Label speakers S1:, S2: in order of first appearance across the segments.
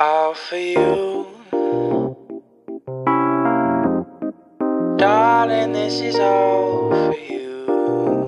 S1: all for you. Darling, this is all for you.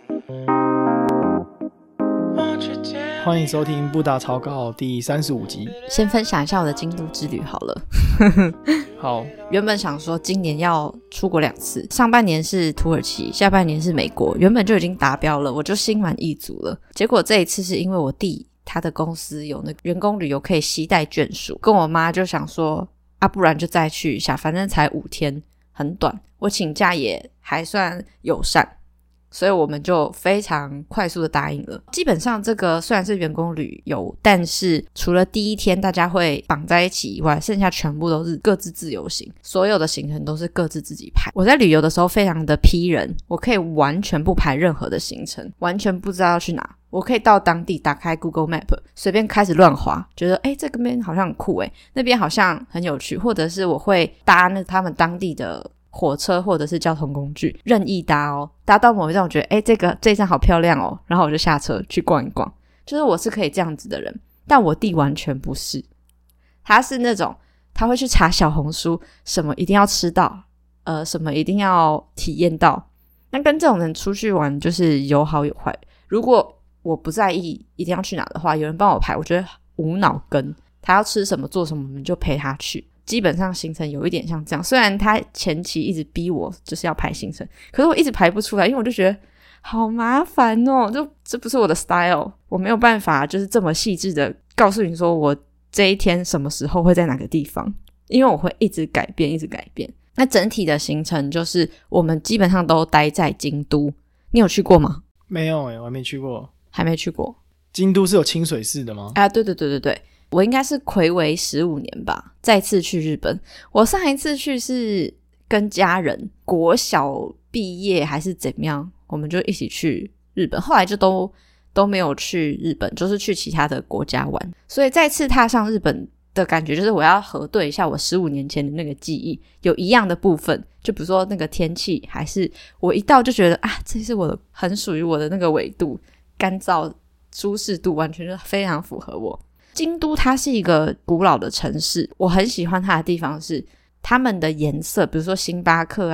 S1: Won't you tell
S2: 欢迎收听布达草稿第35集。
S3: 先分享一下我的京都之旅好了。
S2: 好，
S3: 原本想说今年要出国2次，上半年是土耳其，下半年是美国，原本就已经达标了，我就心满意足了。结果这一次是因为我弟他的公司有那个员工旅游可以携带眷属，跟我妈就想说不然就再去一下，反正才5天，很短，我请假也还算友善，所以我们就非常快速的答应了。基本上这个虽然是员工旅游，但是除了第一天大家会绑在一起以外，剩下全部都是各自自由行，所有的行程都是各自自己排。我在旅游的时候非常的批人，我可以完全不排任何的行程，完全不知道要去哪，我可以到当地打开 Google Map 随便开始乱滑，觉得这个边好像很酷那边好像很有趣，或者是我会搭他们当地的火车或者是交通工具任意搭搭到某一站我觉得这一站好漂亮然后我就下车去逛一逛，就是我是可以这样子的人。但我弟完全不是，他是那种他会去查小红书什么一定要吃到什么一定要体验到。那跟这种人出去玩就是有好有坏，如果我不在意一定要去哪的话，有人帮我排我觉得无脑跟，他要吃什么做什么我们就陪他去，基本上行程有一点像这样。虽然他前期一直逼我就是要排行程，可是我一直排不出来，因为我就觉得好麻烦就这不是我的 style， 我没有办法就是这么细致的告诉你说我这一天什么时候会在哪个地方，因为我会一直改变一直改变。那整体的行程就是我们基本上都待在京都，你有去过吗？
S2: 没有我还没去过。
S3: 还没去过。
S2: 京都是有清水寺的吗？
S3: 对，我应该是睽违15年吧再次去日本。我上一次去是跟家人，国小毕业还是怎么样，我们就一起去日本，后来就都没有去日本，就是去其他的国家玩。所以再次踏上日本的感觉就是我要核对一下我15年前的那个记忆，有一样的部分，就比如说那个天气，还是我一到就觉得这是我的很属于我的那个纬度，干燥舒适度完全就非常符合我。京都它是一个古老的城市，我很喜欢它的地方是他们的颜色，比如说星巴克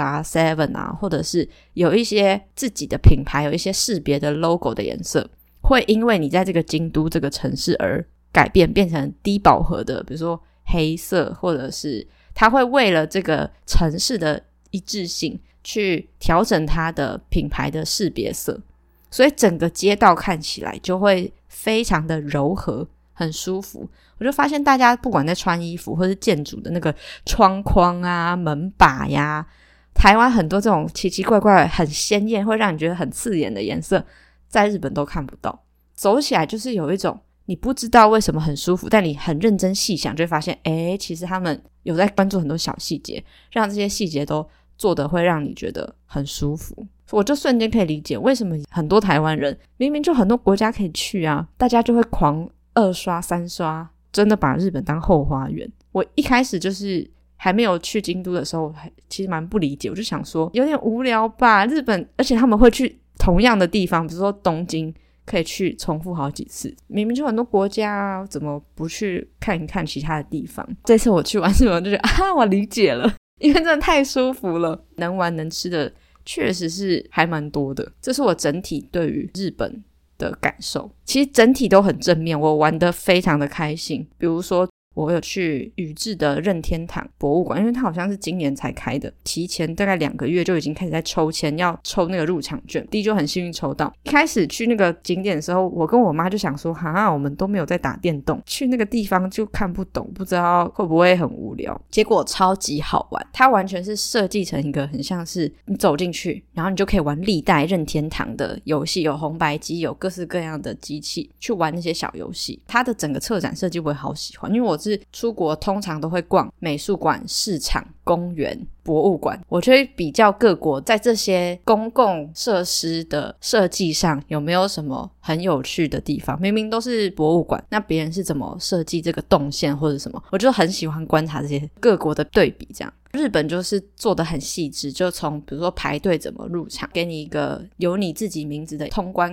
S3: 7或者是有一些自己的品牌有一些识别的 logo 的颜色，会因为你在这个京都这个城市而改变，变成低饱和的，比如说黑色，或者是它会为了这个城市的一致性去调整它的品牌的识别色，所以整个街道看起来就会非常的柔和，很舒服。我就发现大家不管在穿衣服或是建筑的那个窗框门把台湾很多这种奇奇怪怪很鲜艳会让你觉得很刺眼的颜色在日本都看不到。走起来就是有一种你不知道为什么很舒服，但你很认真细想就会发现其实他们有在关注很多小细节，让这些细节都做得会让你觉得很舒服。我就瞬间可以理解为什么很多台湾人明明就很多国家可以去大家就会狂2刷3刷，真的把日本当后花园。我一开始就是还没有去京都的时候其实蛮不理解，我就想说有点无聊吧，日本而且他们会去同样的地方，比如说东京可以去重复好几次，明明就很多国家怎么不去看一看其他的地方。这次我去完日本就觉得我理解了，因为真的太舒服了，能玩能吃的确实是还蛮多的。这是我整体对于日本的感受，其实整体都很正面，我玩得非常的开心。比如说我有去宇治的任天堂博物馆，因为它好像是今年才开的，提前大概2个月就已经开始在抽签，要抽那个入场券，弟就很幸运抽到。一开始去那个景点的时候，我跟我妈就想说我们都没有在打电动，去那个地方就看不懂，不知道会不会很无聊。结果超级好玩，它完全是设计成一个很像是你走进去然后你就可以玩历代任天堂的游戏，有红白机，有各式各样的机器，去玩那些小游戏。它的整个策展设计我也好喜欢，因为我是出国通常都会逛美术馆、市场、公园、博物馆，我就会比较各国在这些公共设施的设计上有没有什么很有趣的地方。明明都是博物馆，那别人是怎么设计这个动线或者什么，我就很喜欢观察这些各国的对比。这样日本就是做得很细致，就从比如说排队怎么入场，给你一个有你自己名字的通关卡，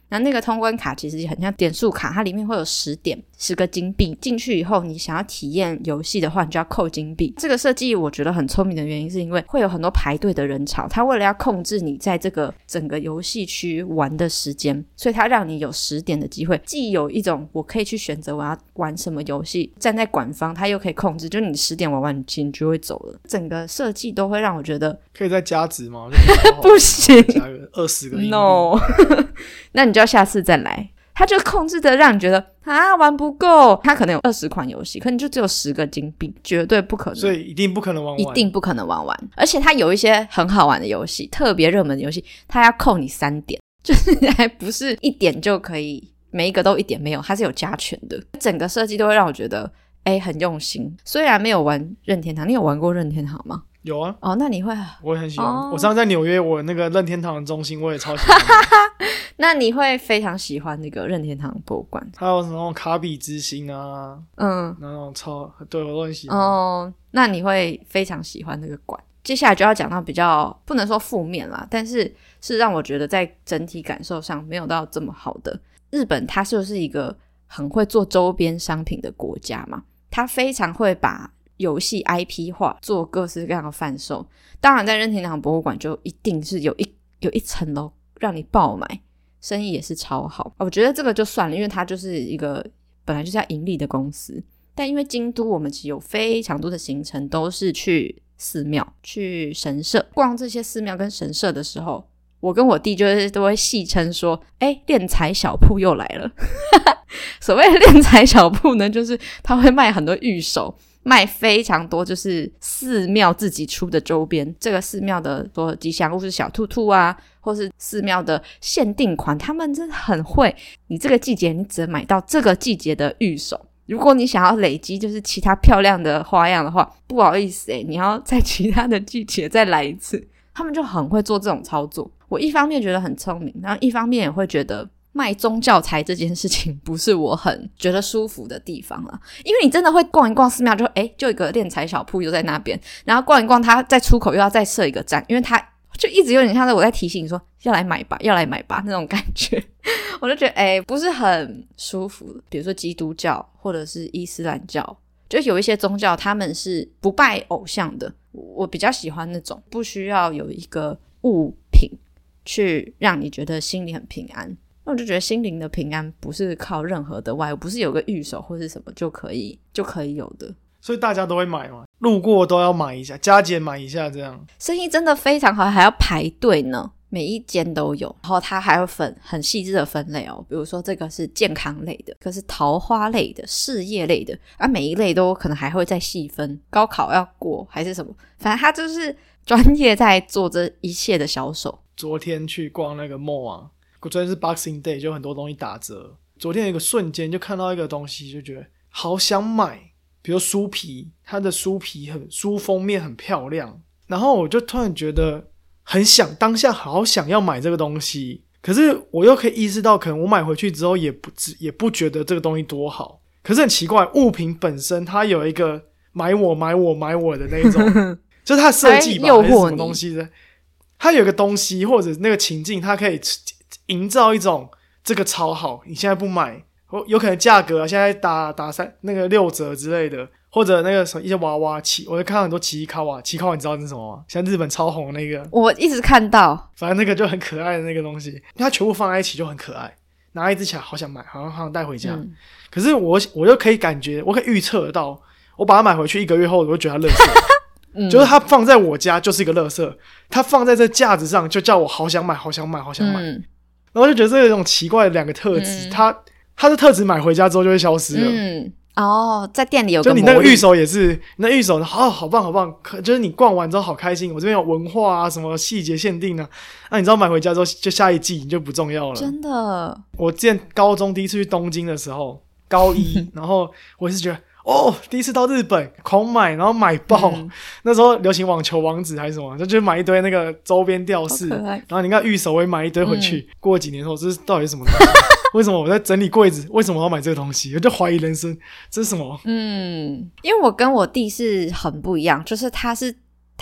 S3: 然后那个通关卡其实很像点数卡，它里面会有10点10个金币，进去以后你想要体验游戏的话你就要扣金币。这个设计我觉得很聪明的原因是因为会有很多排队的人潮，它为了要控制你在这个整个游戏区玩的时间，所以它让你有10点的机会，既有一种我可以去选择我要玩什么游戏，站在馆方它又可以控制，就是你10点玩完你就会走了。整个设计都会让我觉得
S2: 可以再加值吗？
S3: 不行，
S2: 加个20个硬币
S3: No 那你就要下次再来。他就控制的让你觉得玩不够，他可能有20款游戏，可你就只有10个金币，绝对不可能，
S2: 所以一定不可能玩完，
S3: 一定不可能玩完。而且他有一些很好玩的游戏，特别热门的游戏，他要扣你3点，就是还不是1点就可以，每一个都1点，没有，它是有加权的。整个设计都会让我觉得很用心。虽然没有玩任天堂，你有玩过任天堂吗？
S2: 有啊。
S3: 那你会
S2: 我也很喜欢我上次在纽约，我那个任天堂的中心我也超喜欢
S3: 那你会非常喜欢那个任天堂博物馆，
S2: 还有什么卡比之星啊，那种对我都很喜欢
S3: 那你会非常喜欢那个馆。接下来就要讲到比较不能说负面啦，但是让我觉得在整体感受上没有到这么好的。日本它就是一个很会做周边商品的国家嘛，它非常会把游戏 IP 化，做各式各样的贩售。当然在任天堂博物馆就一定是有一层楼让你爆买，生意也是超好。我觉得这个就算了，因为它就是一个本来就是要盈利的公司。但因为京都我们其实有非常多的行程都是去寺庙去神社，逛这些寺庙跟神社的时候，我跟我弟就是都会戏称说敛财小铺又来了所谓的敛财小铺呢，就是他会卖很多御守，卖非常多就是寺庙自己出的周边，这个寺庙的说吉祥物是小兔兔啊，或是寺庙的限定款，他们真的很会，你这个季节你只能买到这个季节的御守，如果你想要累积就是其他漂亮的花样的话，不好意思你要在其他的季节再来一次。他们就很会做这种操作，我一方面觉得很聪明，然后一方面也会觉得卖宗教财这件事情不是我很觉得舒服的地方啦。因为你真的会逛一逛寺庙就一个敛财小铺又在那边，然后逛一逛它在出口又要再设一个站，因为它就一直有点像是我在提醒你说要来买吧要来买吧那种感觉我就觉得不是很舒服。比如说基督教或者是伊斯兰教，就有一些宗教他们是不拜偶像的，我比较喜欢那种不需要有一个物品去让你觉得心里很平安。那我就觉得心灵的平安不是靠任何的外物，不是有个御守或是什么就可以有的。
S2: 所以大家都会买嘛，路过都要买一下，加减买一下，这样
S3: 生意真的非常好，还要排队呢，每一间都有。然后它还有很细致的分类比如说这个是健康类的，这个是桃花类的，事业类的每一类都可能还会再细分，高考要过还是什么，反正它就是专业在做这一切的销售。
S2: 昨天去逛那个 mall 啊，昨天是 Boxing Day， 就很多东西打折。昨天有一个瞬间就看到一个东西，就觉得好想买，比如书皮，它的书皮书封面很漂亮，然后我就突然觉得当下好想要买这个东西，可是我又可以意识到可能我买回去之后也不觉得这个东西多好。可是很奇怪，物品本身它有一个买我的那种就是它的设计吧，还是什么东西的，它有一个东西或者那个情境，它可以营造一种这个超好，你现在不买有可能价格现在打那个6折之类的，或者那个什么一些娃娃我会看到很多奇卡瓦，你知道这是什么吗？像日本超红的那个，
S3: 我一直看到，
S2: 反正那个就很可爱的那个东西，它全部放在一起就很可爱，拿一只起来好想买，好想带回家。可是我又可以感觉，我可以预测得到，我把它买回去1个月后，我会觉得它垃圾就是它放在我家就是一个垃圾，它放在这架子上就叫我好想买然后就觉得这有一种奇怪的两个特质，它的特质买回家之后就会消失了。在店里有个魔力，就你那个御守也是，你那御守好棒，就是你逛完之后好开心，我这边有文化啊，什么细节限定啊，你知道买回家之后就下一季你就不重要了。
S3: 真的，
S2: 我之前高中第一次去东京的时候，高一然后我是觉得第一次到日本狂买，然后买爆那时候流行网球王子还是什么，就买一堆那个周边吊饰，然后你看御守我也买一堆回去。过几年后这是到底是什么东西为什么我在整理柜子，为什么我要买这个东西，我就怀疑人生，这是什么？
S3: 因为我跟我弟是很不一样，就是他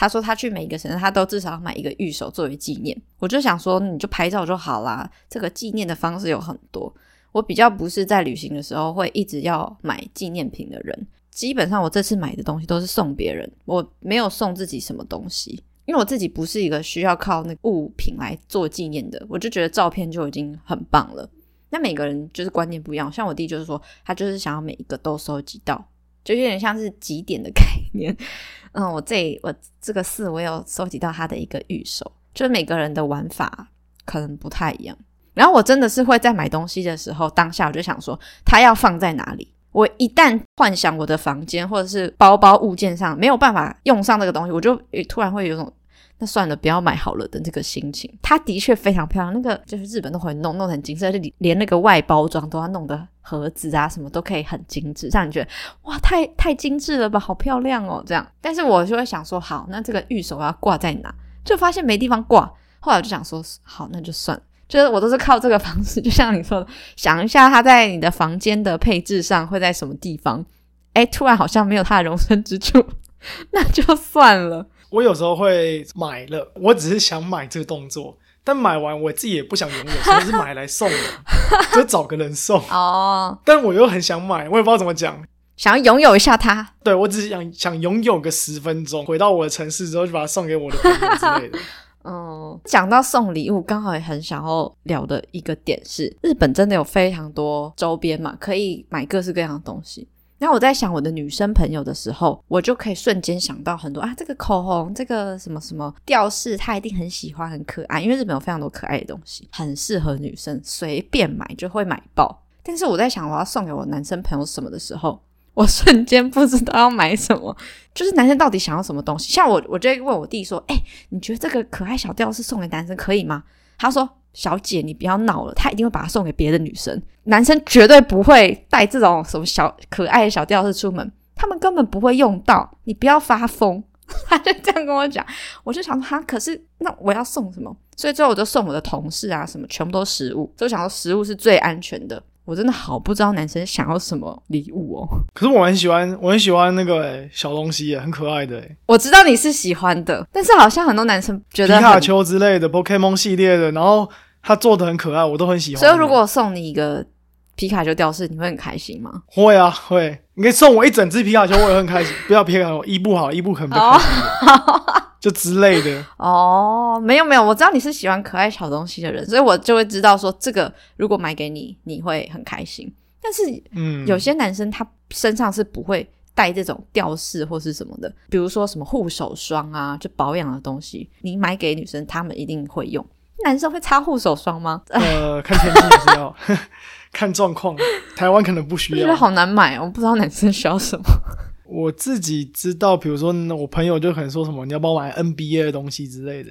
S3: 他说他去每个城市他都至少要买一个玉手作为纪念。我就想说你就拍照就好啦，这个纪念的方式有很多。我比较不是在旅行的时候会一直要买纪念品的人，基本上我这次买的东西都是送别人，我没有送自己什么东西，因为我自己不是一个需要靠那个物品来做纪念的，我就觉得照片就已经很棒了。那每个人就是观念不一样，像我弟就是说他就是想要每一个都收集到，就有点像是集点的概念。我这个4我有收集到他的一个玉手，就是每个人的玩法可能不太一样。然后我真的是会在买东西的时候当下我就想说他要放在哪里，我一旦幻想我的房间或者是包包物件上没有办法用上这个东西，我就突然会有种那算了不要买好了的这个心情。它的确非常漂亮，那个就是日本都会弄得很精致，而且连那个外包装都要弄得盒子啊什么都可以很精致，让你觉得哇太精致了吧，好漂亮哦这样。但是我就会想说好，那这个玉手要挂在哪，就发现没地方挂，后来我就想说好那就算了，就是我都是靠这个方式，就像你说的想一下它在你的房间的配置上会在什么地方，突然好像没有它的容身之处那就算了。
S2: 我有时候会买了，我只是想买这个动作，但买完我自己也不想拥有，所以是买来送的就找个人送但我又很想买，我也不知道怎么讲，
S3: 想要拥有一下它。
S2: 对，我只是想拥有个10分钟，回到我的城市之后就把它送给我的朋友之类的
S3: 讲到送礼物，刚好也很想要聊的一个点是，日本真的有非常多周边嘛，可以买各式各样的东西。然后我在想我的女生朋友的时候，我就可以瞬间想到很多这个口红，这个什么什么吊饰，她一定很喜欢，很可爱，因为日本有非常多可爱的东西，很适合女生随便买就会买爆。但是我在想我要送给我男生朋友什么的时候，我瞬间不知道要买什么，就是男生到底想要什么东西。像我就会问我弟说你觉得这个可爱小吊饰送给男生可以吗？他说小姐你不要闹了，他一定会把它送给别的女生，男生绝对不会带这种什么小可爱的小吊饰出门，他们根本不会用到，你不要发疯他就这样跟我讲。我就想说可是那我要送什么，所以最后我就送我的同事啊什么全部都食物，所以我想说食物是最安全的。我真的好不知道男生想要什么礼物哦。
S2: 可是我很喜欢那个小东西很可爱的
S3: 我知道你是喜欢的，但是好像很多男生觉得
S2: 皮卡丘之类的 Pokemon 系列的，然后他做的很可爱，我都很喜欢。
S3: 所以如果我送你一个皮卡丘吊饰你会很开心吗？
S2: 会啊会，你可以送我一整只皮卡丘我也很开心不要皮卡丘伊布好，伊布可能比较开心就之类的
S3: 没有我知道你是喜欢可爱小东西的人，所以我就会知道说这个如果买给你你会很开心。但是有些男生他身上是不会带这种吊饰或是什么的，比如说什么护手霜啊，就保养的东西，你买给女生他们一定会用。男生会擦护手霜吗？
S2: 看天气也是要看状况，台湾可能不需要。
S3: 我觉得好难买我不知道男生需要什么。
S2: 我自己知道，比如说我朋友就可能说什么你要帮我买 NBA 的东西之类的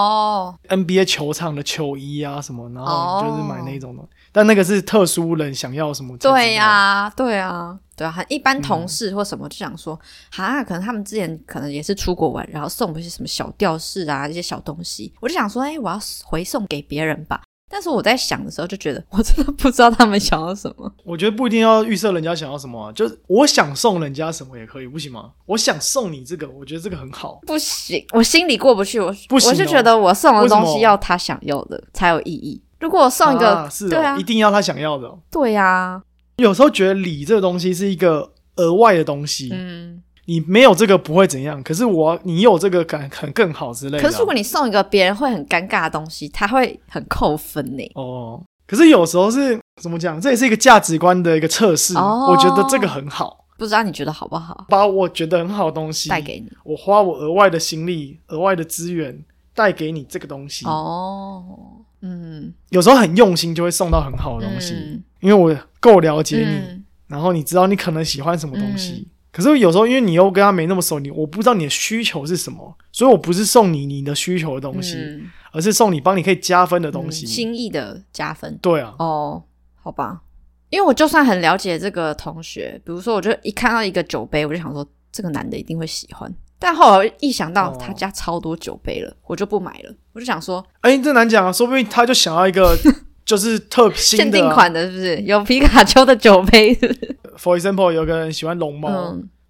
S2: NBA 球场的球衣啊什么，然后就是买那种的但那个是特殊人想要什么。
S3: 对啊一般同事或什么就想说可能他们之前可能也是出国玩，然后送一些什么小吊饰啊一些小东西，我就想说我要回送给别人吧。但是我在想的时候就觉得我真的不知道他们想要什么。
S2: 我觉得不一定要预设人家想要什么就是我想送人家什么也可以，不行吗？我想送你这个，我觉得这个很好。
S3: 不行，我心里过不去。
S2: 不行
S3: 我是觉得我送的东西要他想要的才有意义。如果我送一个对啊，
S2: 一定要他想要的
S3: 对啊。
S2: 有时候觉得礼这个东西是一个额外的东西你没有这个不会怎样，可是你有这个可能更好之类的
S3: 可是如果你送一个别人会很尴尬的东西，他会很扣分耶
S2: 可是有时候是怎么讲，这也是一个价值观的一个测试我觉得这个很好。
S3: 不知道你觉得好不好，
S2: 把我觉得很好的东西
S3: 带给你，我
S2: 花我额外的心力额外的资源带给你这个东西有时候很用心就会送到很好的东西因为我够了解你然后你知道你可能喜欢什么东西可是有时候因为你又跟他没那么熟，我不知道你的需求是什么，所以我不是送你的需求的东西而是送你帮你可以加分的东西
S3: 心意的加分。
S2: 对啊
S3: 好吧。因为我就算很了解这个同学，比如说我就一看到一个酒杯我就想说这个男的一定会喜欢，但后来一想到他家超多酒杯了我就不买了。我就想说
S2: 这难讲说不定他就想要一个就是新的
S3: 限定款的，是不是有皮卡丘的酒杯是不是？
S2: For example 有个人喜欢龙猫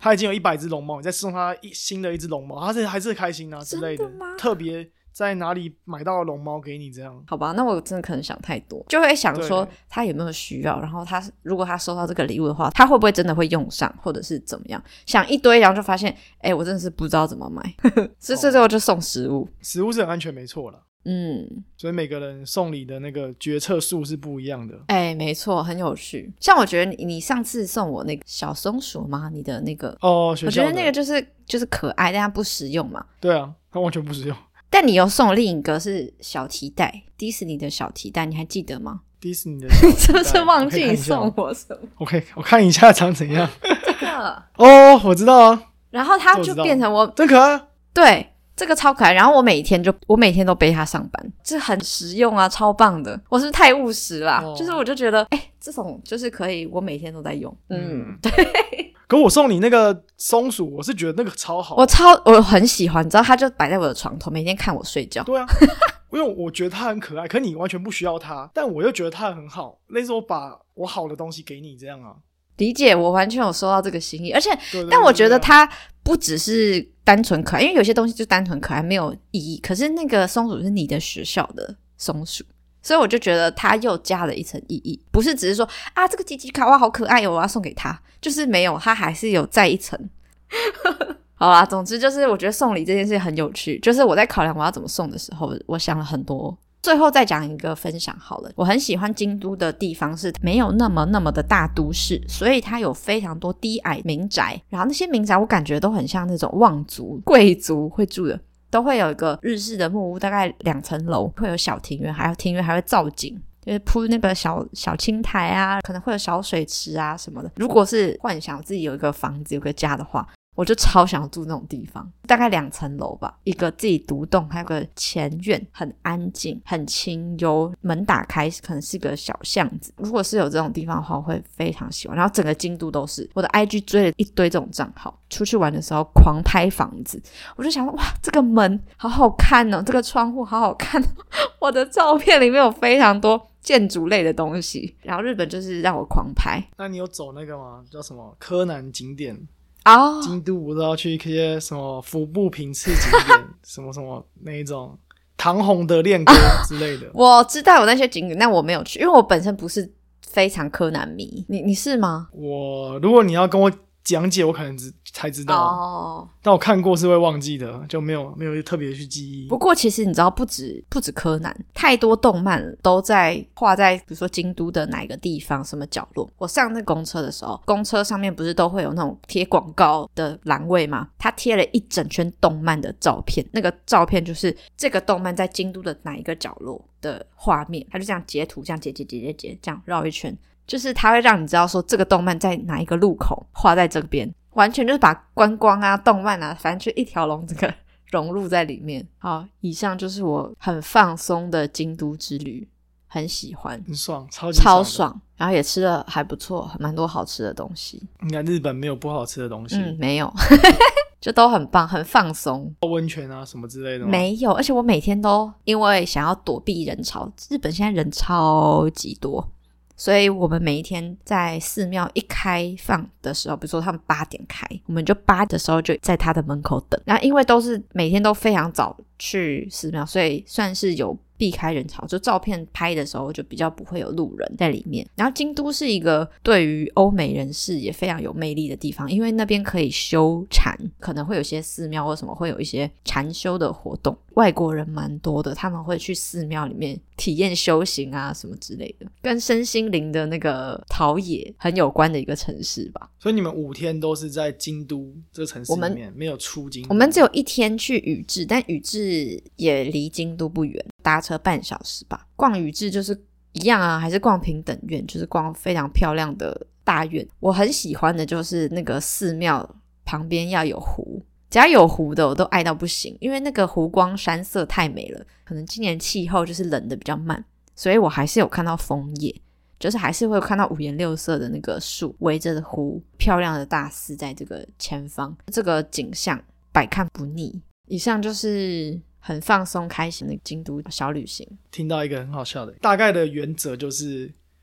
S2: 他已经有100只龙猫，你再送他新的一只龙猫，他还是开心啊之类的。
S3: 真的吗？
S2: 特别在哪里买到龙猫给你这样？
S3: 好吧，那我真的可能想太多，就会想说他有没有需要，然后如果他收到这个礼物的话，他会不会真的会用上，或者是怎么样？想一堆，然后就发现，我真的是不知道怎么买，所以最后就送食物。
S2: 食物是很安全，没错啦。所以每个人送礼的那个决策数是不一样的。
S3: 没错，很有趣。像我觉得你上次送我那个小松鼠吗？你的那个
S2: 学校的，
S3: 我觉得那个就是可爱，但它不实用嘛。
S2: 对啊，它完全不实用。
S3: 但你有送另一个是小提袋，迪士尼的小提袋，你还记得吗？
S2: 迪士尼的小提袋，
S3: 你是不是忘记你送我什么？
S2: 我看一下长怎样。
S3: 这个
S2: 我知道啊。
S3: 然后它就变成我
S2: 真可爱。
S3: 对。这个超可爱，然后我每天都背它上班，这很实用啊，超棒的。我是不是太务实啦？就是我就觉得，这种就是可以，我每天都在用。对。
S2: 可我送你那个松鼠，我是觉得那个超好，
S3: 我很喜欢，你知道，它就摆在我的床头，每天看我睡觉。
S2: 对啊，因为我觉得它很可爱，可你完全不需要它，但我又觉得它很好，类似我把我好的东西给你这样啊。
S3: 理解，我完全有收到这个心意，而且
S2: 对
S3: 但我觉得它不只是单纯可爱，因为有些东西就单纯可爱没有意义，可是那个松鼠是你的学校的松鼠，所以我就觉得它又加了一层意义，不是只是说这个吉吉卡哇好可爱哦，我要送给他，就是没有，它还是有再一层。好啦，总之就是我觉得送礼这件事很有趣，就是我在考量我要怎么送的时候，我想了很多。最后再讲一个分享好了，我很喜欢京都的地方是没有那么的大都市，所以它有非常多低矮民宅，然后那些民宅我感觉都很像那种望族贵族会住的，都会有一个日式的木屋，大概2层楼，会有小庭院，还有庭院还会造景，就是铺那个小青苔啊，可能会有小水池啊什么的。如果是幻想自己有一个房子有个家的话，我就超想住那种地方，大概2层楼吧，一个自己独栋，还有个前院，很安静很清幽，门打开可能是个小巷子。如果是有这种地方的话，我会非常喜欢。然后整个京都都是，我的 IG 追了一堆这种账号，出去玩的时候狂拍房子，我就想说哇，这个门好好看哦，这个窗户好好看哦，我的照片里面有非常多建筑类的东西，然后日本就是让我狂拍。
S2: 那你有走那个吗？叫什么柯南景点？京都我都要去一些什么服部平次景点什么什么那一种唐红的恋歌之类的。
S3: 我知道有那些景点，但我没有去，因为我本身不是非常柯南迷。你是吗？
S2: 如果你要跟我讲解，我可能才知道但我看过是会忘记的，就没有特别去记忆。
S3: 不过其实你知道，不止柯南，太多动漫都在画在比如说京都的哪个地方什么角落。我上那公车的时候，公车上面不是都会有那种贴广告的栏位吗？他贴了一整圈动漫的照片，那个照片就是这个动漫在京都的哪一个角落的画面，他就这样截图，这样截这样绕一圈，就是它会让你知道说这个动漫在哪一个路口画在这边，完全就是把观光啊动漫啊反正就一条龙这个融入在里面。好，以上就是我很放松的京都之旅，很喜欢，
S2: 很爽，
S3: 超爽，然后也吃了还不错，蛮多好吃的东西。
S2: 应该日本没有不好吃的东西。
S3: 没有就都很棒，很放松。
S2: 温泉啊什么之类的吗？
S3: 没有，而且我每天都因为想要躲避人潮，日本现在人超级多，所以我们每一天在寺庙一开放的时候，比如说他们8点开，我们就8的时候就在他的门口等。然后因为都是每天都非常早去寺庙，所以算是有避开人潮，就照片拍的时候就比较不会有路人在里面。然后京都是一个对于欧美人士也非常有魅力的地方，因为那边可以修禅，可能会有些寺庙或什么会有一些禅修的活动，外国人蛮多的，他们会去寺庙里面体验修行啊什么之类的，跟身心灵的那个陶冶很有关的一个城市吧。
S2: 所以你们5天都是在京都这个城市里面，没有出京都？
S3: 我们只有1天去宇治，但宇治也离京都不远，搭车半小时吧。逛宇治就是一样啊，还是逛平等院，就是逛非常漂亮的大院。我很喜欢的就是那个寺庙旁边要有湖，只要有湖的我都爱到不行，因为那个湖光山色太美了。可能今年气候就是冷的比较慢，所以我还是有看到枫叶，就是还是会有看到5颜6色的那个树围着的湖，漂亮的大寺在这个前方，这个景象百看不腻。以上就是很放松开心的京都小旅行。
S2: 听到一个很好笑的，大概的原则就是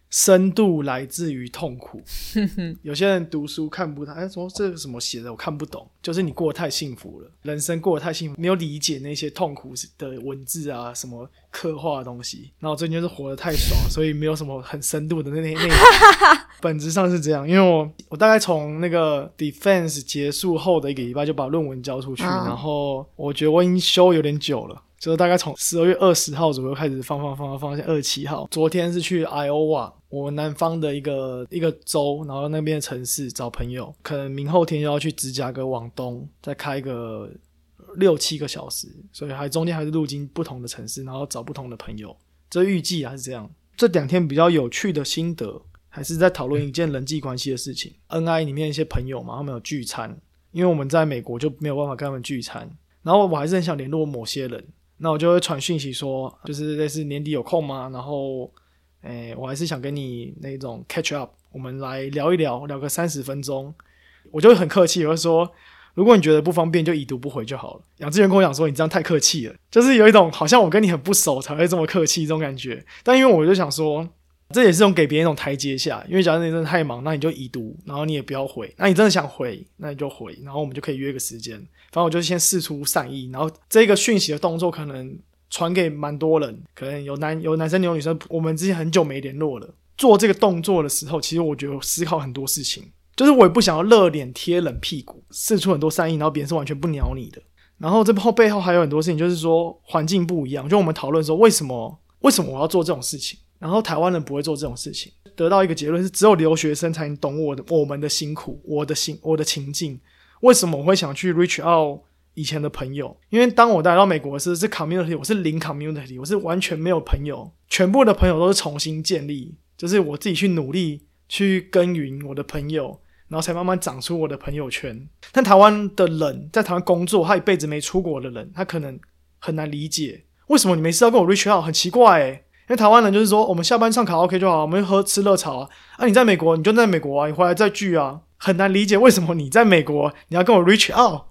S2: 深度来自于痛苦。有些人读书看不太，说这个什么写的我看不懂，就是你过得太幸福了，人生过得太幸福，没有理解那些痛苦的文字啊，什么刻画的东西。然后我最近就是活得太爽，所以没有什么很深度的内容。本质上是这样，因为我大概从那个 defense 结束后的1个礼拜就把论文交出去，然后我觉得我已经修有点久了。就是大概从12月20号左右开始放到27号。昨天是去 Iowa， 我南方的一个州，然后那边的城市找朋友，可能明后天就要去芝加哥往东，再开个6-7个小时，所以中间还是路经不同的城市，然后找不同的朋友。这预计还是这样。这2天比较有趣的心得，还是在讨论一件人际关系的事情。NI 里面一些朋友嘛，他们有聚餐，因为我们在美国就没有办法跟他们聚餐，然后我还是很想联络某些人。那我就会传讯息说，就是类似年底有空吗？然后，我还是想跟你那种 catch up， 我们来聊一聊，聊个30分钟。我就会很客气，我会说，如果你觉得不方便，就已读不回就好了。杨志源跟我讲说，你这样太客气了，就是有一种好像我跟你很不熟才会这么客气这种感觉。但因为我就想说，这也是种给别人一种台阶下，因为假如你真的太忙，那你就已读，然后你也不要回。那你真的想回，那你就回，然后我们就可以约个时间。反正我就先释出善意，然后这个讯息的动作可能传给蛮多人，可能有男生有女生，我们之前很久没联络了。做这个动作的时候，其实我觉得我思考很多事情，就是我也不想要热脸贴冷屁股，释出很多善意，然后别人是完全不鸟你的。然后这背后还有很多事情，就是说环境不一样，就我们讨论说为什么我要做这种事情，然后台湾人不会做这种事情，得到一个结论是只有留学生才能懂我们的辛苦，我的情境。为什么我会想去 reach out 以前的朋友？因为当我来到美国的时候是 community， 我是零 community， 我是完全没有朋友，全部的朋友都是重新建立，就是我自己去努力去耕耘我的朋友，然后才慢慢长出我的朋友圈。但台湾的人在台湾工作，他一辈子没出国的人，他可能很难理解为什么你没事要跟我 reach out， 很奇怪因为台湾人就是说我们下班唱卡拉 OK 就好，我们吃热炒啊，你在美国你就在美国啊，你回来再聚啊，很难理解为什么你在美国你要跟我 reach out，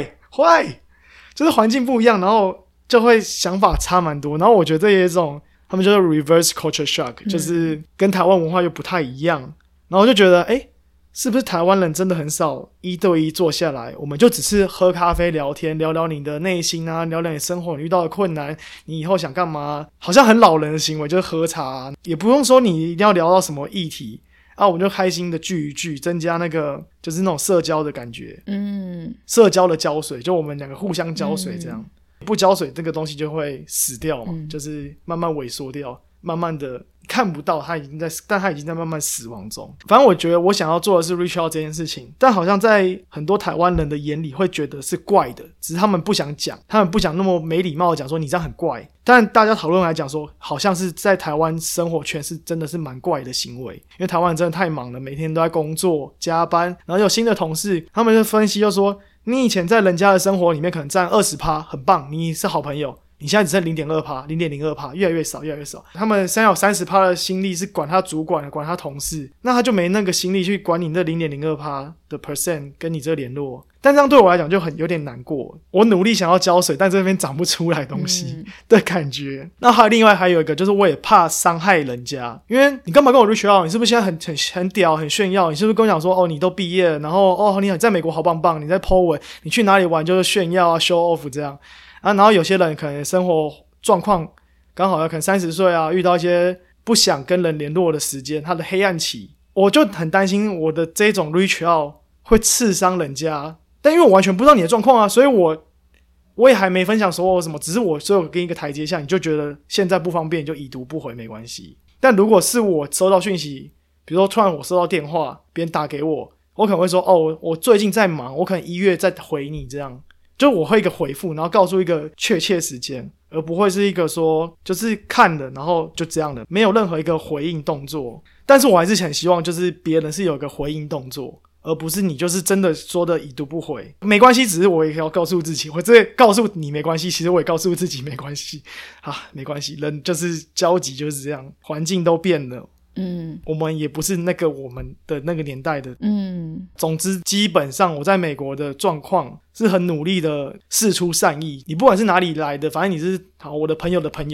S2: why 就是环境不一样，然后就会想法差蛮多。然后我觉得这也是种他们叫做 reverse culture shock，就是跟台湾文化又不太一样。然后我就觉得是不是台湾人真的很少1对1坐下来，我们就只是喝咖啡聊天，聊聊你的内心啊，聊聊你生活你遇到的困难，你以后想干嘛，好像很老人的行为，就是喝茶也不用说你一定要聊到什么议题啊，我们就开心的聚一聚，增加那个就是那种社交的感觉，社交的浇水，就我们2个互相浇水这样，不浇水这个东西就会死掉嘛，就是慢慢萎缩掉，慢慢的看不到但它已经在慢慢死亡中。反正我觉得我想要做的是 reach out 这件事情，但好像在很多台湾人的眼里会觉得是怪的，只是他们不想讲，他们不想那么没礼貌的讲说你这样很怪，但大家讨论来讲说好像是在台湾生活圈是真的是蛮怪的行为，因为台湾人真的太忙了，每天都在工作加班，然后有新的同事，他们就分析就说你以前在人家的生活里面可能占 20%， 很棒，你是好朋友，你现在只剩 0.2%、0.02%， 越来越少。他们现在有 30% 的心力是管他主管管他同事，那他就没那个心力去管你那 0.02% 的 percent 跟你这联络。但这样对我来讲就有点难过，我努力想要浇水，但这边长不出来东西的感觉。那另外还有一个就是我也怕伤害人家，因为你干嘛跟我 reach out？ 你是不是现在很屌很炫耀？你是不是跟我讲说你都毕业了，然后你在美国好棒棒，你在 po 文，你去哪里玩就是炫耀啊 show off 这样啊？然后有些人可能生活状况刚好可能30岁啊，遇到一些不想跟人联络的时间，他的黑暗期，我就很担心我的这种 reach out 会刺伤人家。但因为我完全不知道你的状况啊，所以我也还没分享说什么，只是所以我给你一个台阶下，你就觉得现在不方便，你就已读不回没关系。但如果是我收到讯息，比如说突然我收到电话，别人打给我可能会说我最近在忙，我可能1月再回你，这样就我会一个回复，然后告诉一个确切时间，而不会是一个说就是看了然后就这样的，没有任何一个回应动作。但是我还是很希望就是别人是有一个回应动作，而不是你就是真的说的已读不回。没关系，只是我也要告诉自己，我这告诉你没关系，其实我也告诉自己没关系没关系，人就是交集就是这样，环境都变了，我们也不是我们的那个年代的，总之基本上我在美国的状况是很努力的释出善意，你不管是哪里来的，反正你是我的朋友的朋友，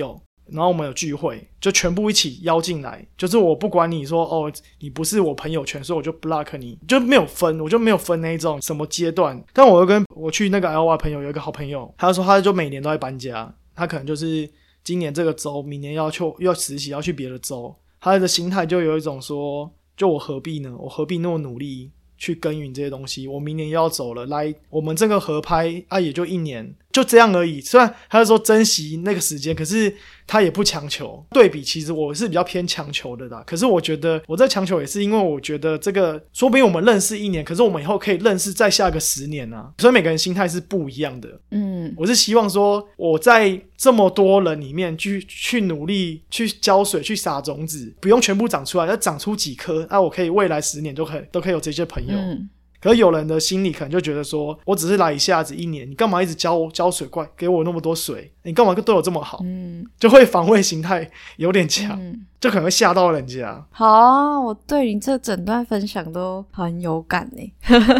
S2: 然后我们有聚会，就全部一起邀进来，就是我不管你说哦，你不是我朋友圈，所以我就 block 你，就没有分，我就没有分那一种什么阶段。但我又跟我去那个 LY 朋友有一个好朋友，他就说他就每年都在搬家，他可能就是今年这个州，明年要实习要去别的州，他的心态就有一种说，就我何必呢？我何必那么努力去耕耘这些东西？我明年又要走了，来我们这个合拍啊，也就1年，就这样而已。虽然他就说珍惜那个时间，可是他也不强求。对比，其实我是比较偏强求的啦。可是我觉得我在强求也是因为我觉得这个，说不定我们认识1年，可是我们以后可以认识再下个10年啊。所以每个人心态是不一样的。我是希望说我在这么多人里面去努力去浇水去撒种子，不用全部长出来，要长出几颗，我可以未来10年都可以有这些朋友。可是有人的心里可能就觉得说，我只是来一下子1年，你干嘛一直浇水怪给我那么多水，你干嘛对我这么好，就会防卫心态有点强，就可能会吓到人家。
S3: 好啊，我对你这整段分享都很有感耶。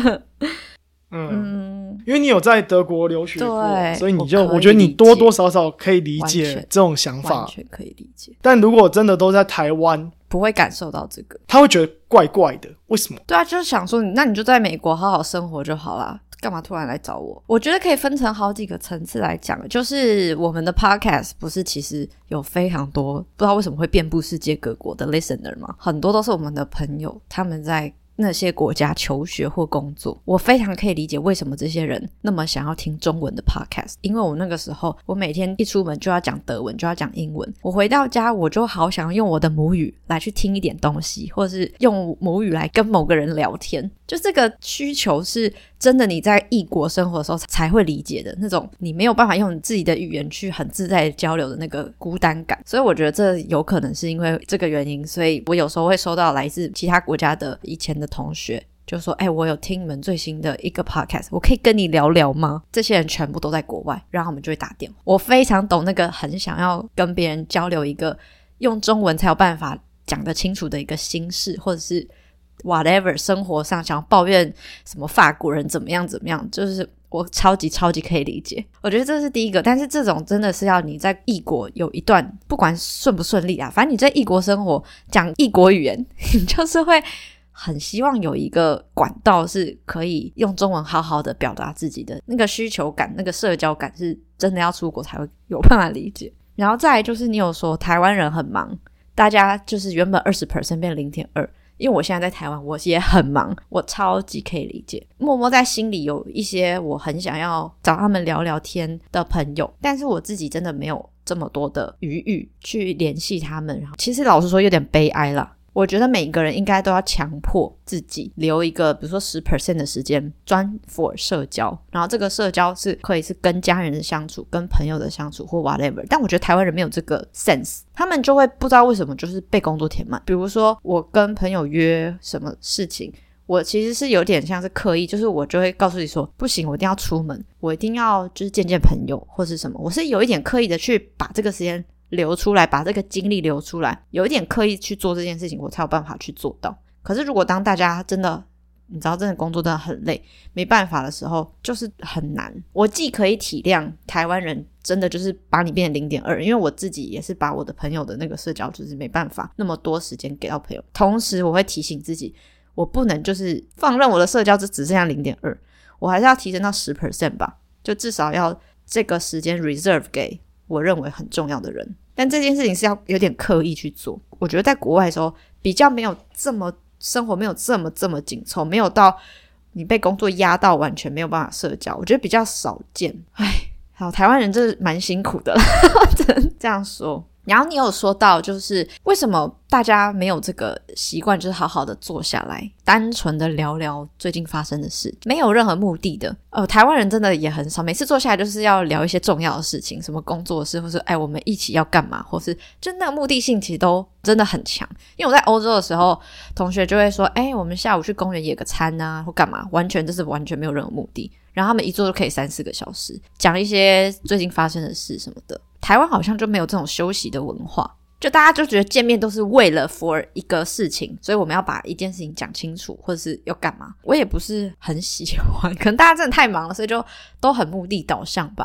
S2: 因为你有在德国留学过，所以我觉得你多多少少可以理解这种想法，
S3: 完全可以理解。
S2: 但如果真的都在台湾，
S3: 不会感受到这个，
S2: 他会觉得怪怪的。为什么？
S3: 对啊，就是想说那你就在美国好好生活就好啦，干嘛突然来找我？我觉得可以分成好几个层次来讲，就是我们的 podcast 不是其实有非常多不知道为什么会遍布世界各国的 listener 吗？很多都是我们的朋友，他们在那些国家求学或工作。我非常可以理解为什么这些人那么想要听中文的 podcast， 因为我那个时候我每天一出门就要讲德文，就要讲英文，我回到家我就好想用我的母语来去听一点东西，或者是用母语来跟某个人聊天，就这个需求是真的你在异国生活的时候才会理解的那种，你没有办法用你自己的语言去很自在的交流的那个孤单感。所以我觉得这有可能是因为这个原因，所以我有时候会收到来自其他国家的以前的同学就说我有听你们最新的一个 podcast， 我可以跟你聊聊吗？这些人全部都在国外，然后他们就会打电话。我非常懂那个很想要跟别人交流一个用中文才有办法讲得清楚的一个心事，或者是 whatever 生活上想要抱怨什么法国人怎么样怎么样，就是我超级可以理解。我觉得这是第一个，但是这种真的是要你在异国有一段不管顺不顺利啊，反正你在异国生活讲异国语言，你就是会很希望有一个管道是可以用中文好好的表达自己的那个需求感，那个社交感是真的要出国才会有办法理解。然后再来就是你有说台湾人很忙，大家就是原本 20% 变 0.2%， 因为我现在在台湾我也很忙，我超级可以理解。默默在心里有一些我很想要找他们聊聊天的朋友，但是我自己真的没有这么多的余裕去联系他们。然后其实老实说有点悲哀啦，我觉得每一个人应该都要强迫自己留一个比如说 10% 的时间专 for 社交，然后这个社交是可以是跟家人的相处，跟朋友的相处或 whatever。 但我觉得台湾人没有这个 sense， 他们就会不知道为什么就是被工作填满。比如说我跟朋友约什么事情，我其实是有点像是刻意，就是我就会告诉自己说不行，我一定要出门，我一定要就是见朋友或是什么，我是有一点刻意的去把这个时间留出来，把这个精力留出来，有一点刻意去做这件事情，我才有办法去做到。可是如果当大家真的你知道真的工作真的很累没办法的时候，就是很难。我既可以体谅台湾人真的就是把你变成 0.2， 因为我自己也是把我的朋友的那个社交就是没办法那么多时间给到朋友，同时我会提醒自己我不能就是放任我的社交只剩下 0.2， 我还是要提升到 10% 吧，就至少要这个时间 reserve 给我认为很重要的人。但这件事情是要有点刻意去做。我觉得在国外的时候比较没有这么生活没有这么紧凑，没有到你被工作压到完全没有办法社交，我觉得比较少见。好，台湾人真的蛮辛苦的只能这样说。然后你有说到就是为什么大家没有这个习惯，就是好好的坐下来单纯的聊聊最近发生的事，没有任何目的的。台湾人真的也很少，每次坐下来就是要聊一些重要的事情，什么工作的事，或是我们一起要干嘛，或是就那个目的性其实都真的很强。因为我在欧洲的时候，同学就会说我们下午去公园野个餐啊或干嘛，完全没有任何目的，然后他们一坐就可以3-4个小时讲一些最近发生的事什么的。台湾好像就没有这种休息的文化，就大家就觉得见面都是为了 for 一个事情，所以我们要把一件事情讲清楚或者是要干嘛。我也不是很喜欢，可能大家真的太忙了，所以就都很目的导向吧。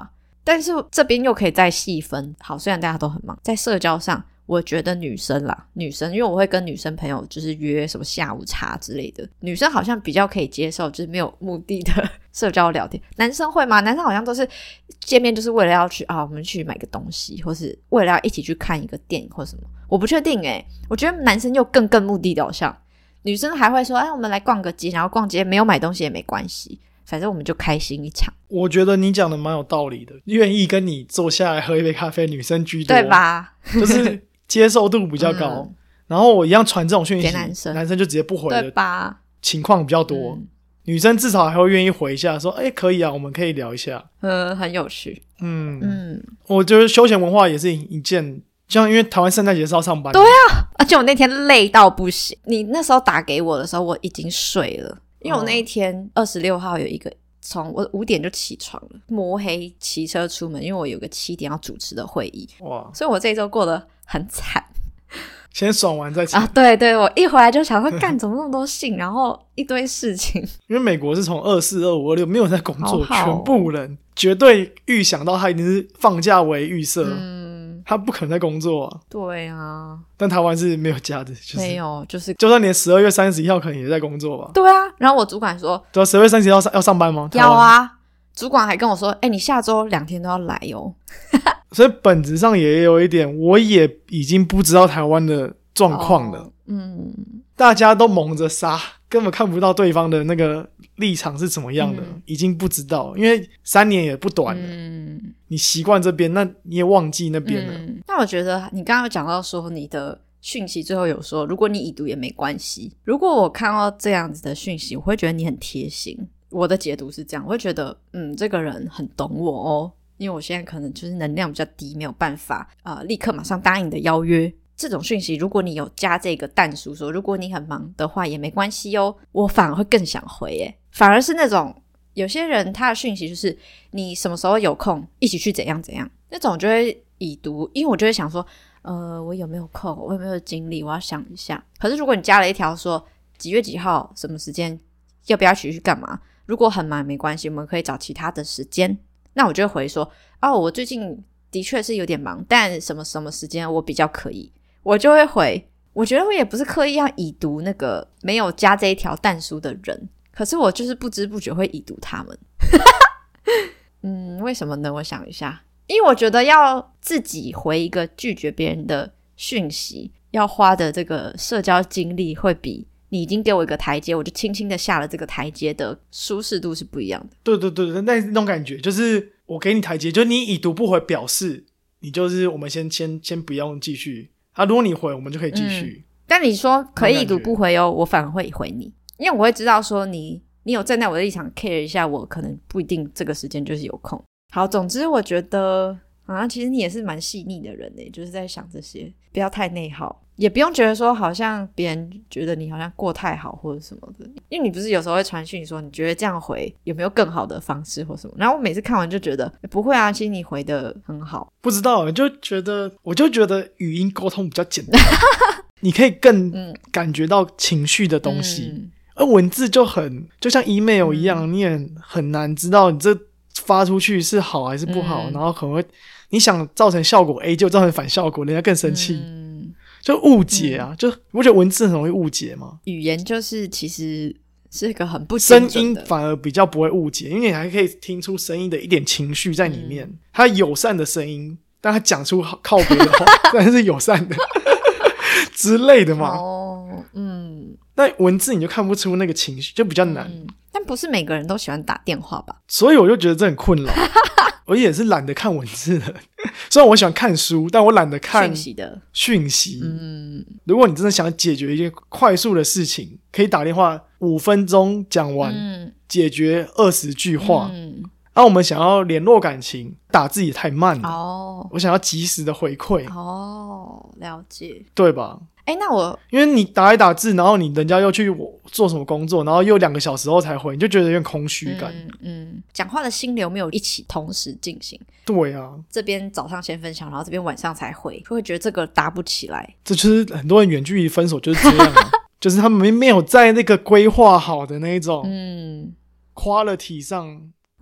S3: 但是这边又可以再细分。好，虽然大家都很忙，在社交上我觉得女生因为我会跟女生朋友就是约什么下午茶之类的，女生好像比较可以接受就是没有目的的社交聊天。男生会吗？男生好像都是见面就是为了要去我们去买个东西，或是为了要一起去看一个电影或什么。我不确定我觉得男生又更目的导向，女生还会说我们来逛个街，然后逛街没有买东西也没关系，反正我们就开心一场。
S2: 我觉得你讲的蛮有道理的，愿意跟你坐下来喝一杯咖啡女生居多，
S3: 对吧？
S2: 就是接受度比较高然后我一样传这种讯息
S3: 给男生
S2: 就直接不回
S3: 对
S2: 的
S3: 吧？
S2: 情况比较多女生至少还会愿意回一下说可以啊，我们可以聊一下
S3: 很有趣。
S2: 我觉得休闲文化也是一件，像因为台湾圣诞节是要上班的，
S3: 对啊，而且我那天累到不行，你那时候打给我的时候我已经睡了，因为我那一天26号有一个我5点就起床了，摸黑骑车出门，因为我有个7点要主持的会议。哇！所以我这一周过得很惨。
S2: 先爽完再起
S3: 对对，我一回来就想说干怎么那么多信，然后一堆事情。
S2: 因为美国是从24、25、26没有人在工作，
S3: 好
S2: 全部人绝对预想到他一定是放假为预设，他不可能在工作啊。
S3: 对啊，
S2: 但台湾是没有假的，
S3: 没有，就是
S2: 就算连12月31号可能也在工作吧。
S3: 对啊，然后我主管说，
S2: 对啊，12月31号要上班吗？
S3: 要啊，主管还跟我说，你下周2天都要来哦。
S2: 所以本质上也有一点，我也已经不知道台湾的状况了。大家都蒙着杀，根本看不到对方的那个立场是怎么样的，已经不知道，因为3年也不短了。你习惯这边，那你也忘记那边了。
S3: 那我觉得你刚刚有讲到说你的讯息最后有说，如果你已读也没关系。如果我看到这样子的讯息，我会觉得你很贴心。我的解读是这样，我会觉得这个人很懂我哦，因为我现在可能就是能量比较低，没有办法立刻马上答应你的邀约。这种讯息如果你有加这个弹书说如果你很忙的话也没关系哦，我反而会更想回耶。反而是那种有些人他的讯息就是你什么时候有空一起去怎样怎样，那种就会已读，因为我就会想说我有没有空，我有没有精力，我要想一下。可是如果你加了一条说几月几号什么时间要不要一起去干嘛，如果很忙没关系，我们可以找其他的时间，那我就会回说我最近的确是有点忙，但什么什么时间我比较可以，我就会回。我觉得我也不是刻意要已读那个没有加这一条弹书的人，可是我就是不知不觉会已读他们为什么呢？我想一下，因为我觉得要自己回一个拒绝别人的讯息要花的这个社交精力会比你已经给我一个台阶我就轻轻的下了这个台阶的舒适度是不一样的。
S2: 对对对对，那种感觉就是我给你台阶，就是你已读不回表示你就是我们先不用继续如果你回我们就可以继续
S3: 但你说可以已读不回我反而会回你，因为我会知道说你有站在我的立场 care 一下我可能不一定这个时间就是有空。好，总之我觉得其实你也是蛮细腻的人耶，就是在想这些不要太内耗，也不用觉得说好像别人觉得你好像过太好或者什么的，因为你不是有时候会传讯说你觉得这样回有没有更好的方式或什么，然后我每次看完就觉得不会其实你回的很好。
S2: 不知道我就觉得语音沟通比较简单你可以更感觉到情绪的东西而文字就像 email 一样你也很难知道你这发出去是好还是不好然后可能会你想造成效果 A 就造成反效果，人家更生气就误解就我觉得文字很容易误解嘛，
S3: 语言就是其实是一个很不精准的，
S2: 声音反而比较不会误解，因为你还可以听出声音的一点情绪在里面他友善的声音但他讲出靠北的话但是友善的之类的嘛那文字你就看不出那个情绪，就比较难
S3: 但不是每个人都喜欢打电话吧，
S2: 所以我就觉得这很困扰我也是懒得看文字的虽然我喜欢看书但我懒得看讯息如果你真的想解决一件快速的事情可以打电话5分钟讲完解决20句话我们想要联络感情打字也太慢了我想要及时的回馈
S3: 了解
S2: 对吧
S3: 那
S2: 因为你打一打字然后人家又去做什么工作然后又2个小时后才回你就觉得有点空虚感
S3: 讲话的心流没有一起同时进行，
S2: 对啊，
S3: 这边早上先分享然后这边晚上才回，会觉得这个搭不起来，
S2: 这就是很多人远距离分手就是这样就是他们没有在那个规划好的那一种quality 上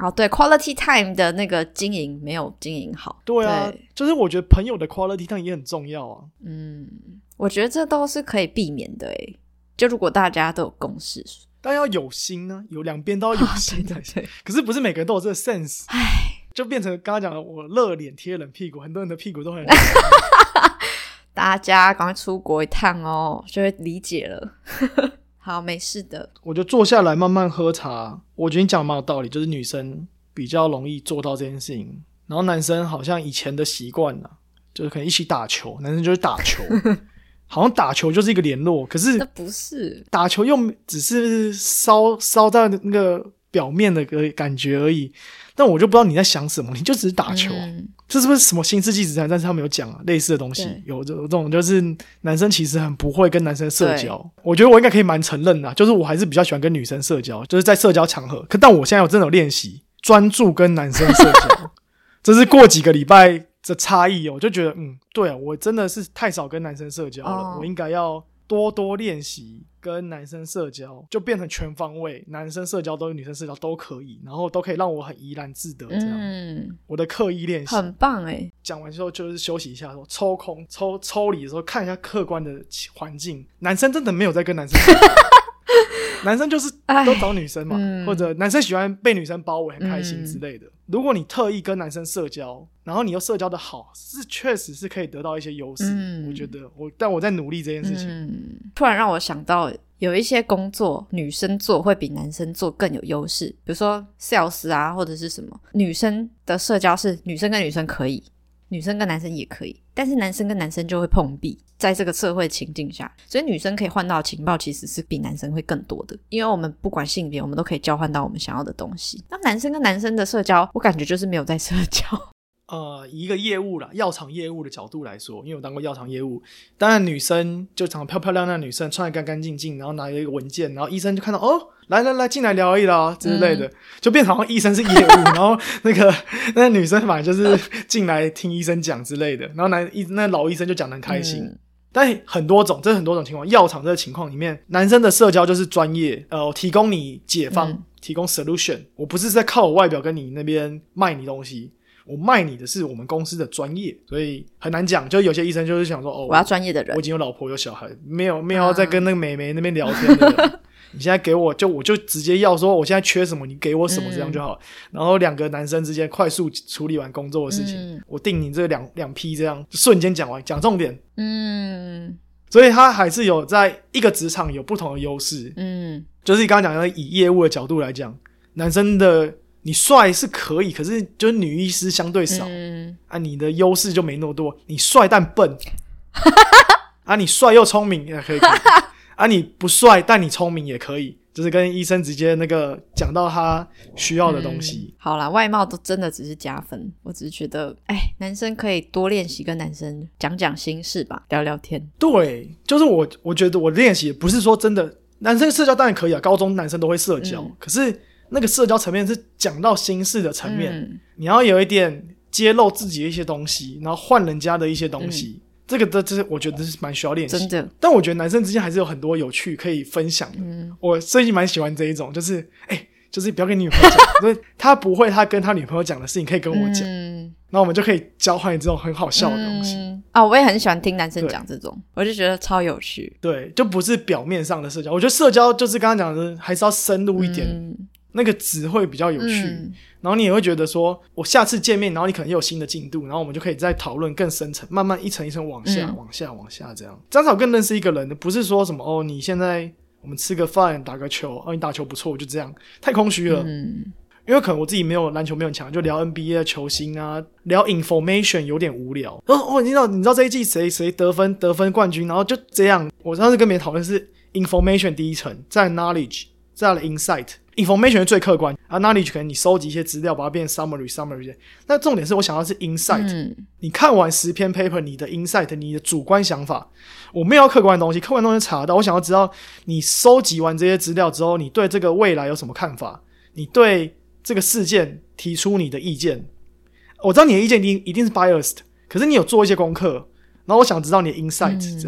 S3: 对 quality time 的那个经营没有经营好。
S2: 对啊，
S3: 对，
S2: 就是我觉得朋友的 quality time 也很重要啊。
S3: 我觉得这都是可以避免的诶，就如果大家都有共识，
S2: 但要有心呢，有两边都要有心才行。
S3: 对，
S2: 可是不是每个人都有这个 sense，就变成刚刚讲的，我热脸贴冷屁股，很多人的屁股都很
S3: 大家赶快出国一趟哦，就会理解了。好，没事的。
S2: 我就坐下来慢慢喝茶。我觉得你讲的蛮有道理，就是女生比较容易做到这件事情，然后男生好像以前的习惯啦，就是可能一起打球，男生就是打球，好像打球就是一个联络，可是
S3: 那不是
S2: 打球又只是烧在那个表面的感觉而已。但我就不知道你在想什么，你就只是打球，这是不是什么新世纪之战？但是他们有讲类似的东西，有这种就是男生其实很不会跟男生社交。我觉得我应该可以蛮承认的，就是我还是比较喜欢跟女生社交，就是在社交场合。但我现在真的有练习专注跟男生社交，这是过几个礼拜的差异哦，我就觉得对啊，我真的是太少跟男生社交了，我应该要多多练习跟男生社交，就变成全方位，男生社交都是女生社交都可以，然后都可以让我很怡然自得这样。我的刻意练习
S3: 很棒耶。
S2: 讲完之后就是休息一下，说抽空抽离的时候看一下客观的环境，男生真的没有在跟男生社交男生就是都找女生嘛，或者男生喜欢被女生包围很开心之类的。如果你特意跟男生社交，然后你又社交的好，是确实是可以得到一些优势。我觉得但我在努力这件事情。
S3: 突然让我想到有一些工作女生做会比男生做更有优势，比如说 sales 啊或者是什么，女生的社交是女生跟女生可以，女生跟男生也可以，但是男生跟男生就会碰壁，在这个社会情境下，所以女生可以换到的情报其实是比男生会更多的，因为我们不管性别，我们都可以交换到我们想要的东西。那男生跟男生的社交，我感觉就是没有在社交。
S2: 以一个业务啦，药厂业务的角度来说，因为我当过药厂业务，当然女生就长得漂漂亮亮的女生，穿得干干净净，然后拿一个文件，然后医生就看到来进来聊而已啦之类的，就变成好像医生是业务，然后那个女生反正就是进来听医生讲之类的，然后那老医生就讲得很开心。但这很多种情况，药厂这个情况里面，男生的社交就是专业，提供你解方，提供 solution， 我不是在靠我外表跟你那边卖你东西。我卖你的是我们公司的专业，所以很难讲。就有些医生就是想说，
S3: 我要专业的人，
S2: 我已经有老婆有小孩，没有要再跟那个妹妹那边聊天的人。你现在给我就直接要说我现在缺什么，你给我什么，这样就好。然后两个男生之间快速处理完工作的事情，我定你这两批，这样瞬间讲完，讲重点。所以他还是有在一个职场有不同的优势。就是你刚刚讲的，以业务的角度来讲，男生的。你帅是可以，可是就是女医师相对少，你的优势就没那么多。你帅但笨，你帅又聪明也可以，你不帅但你聪明也可以，就是跟医生直接那个讲到他需要的东西。
S3: 好啦，外貌都真的只是加分，我只是觉得，男生可以多练习跟男生讲心事吧，聊聊天。
S2: 对，就是我觉得我练习不是说真的，男生社交当然可以啊，高中男生都会社交，可是。那个社交层面是讲到心事的层面，你要有一点揭露自己的一些东西，然后换人家的一些东西，这个我觉得是蛮需要练习
S3: 真的。
S2: 但我觉得男生之间还是有很多有趣可以分享的。我最近蛮喜欢这一种，就是就是不要跟女朋友讲，就是他不会他跟他女朋友讲的事情可以跟我讲，那我们就可以交换这种很好笑的东西。
S3: 我也很喜欢听男生讲这种，我就觉得超有趣。
S2: 对，就不是表面上的社交，我觉得社交就是刚刚讲的还是要深入一点。那个值会比较有趣，然后你也会觉得说我下次见面，然后你可能又有新的进度，然后我们就可以再讨论更深层，慢慢一层一层往下往下这样至少更认识一个人，不是说什么你现在我们吃个饭打个球，你打球不错就这样，太空虚了。因为可能我自己没有篮球没有很强，就聊 NBA 的球星啊，聊 information 有点无聊。你知道这一季谁得分冠军，然后就这样。我上次跟别人讨论是 information 第一层，再 knowledge， 再来 insight。information 是最客观knowledge 可能你收集一些资料把它变成 summary， 那重点是我想要是 insight，你看完10篇 paper 你的 insight 你的主观想法，我没有要客观的东西，客观的东西查到，我想要知道你收集完这些资料之后你对这个未来有什么看法，你对这个事件提出你的意见。我知道你的意见一定是 biased， 可是你有做一些功课，然后我想知道你的 insight，这样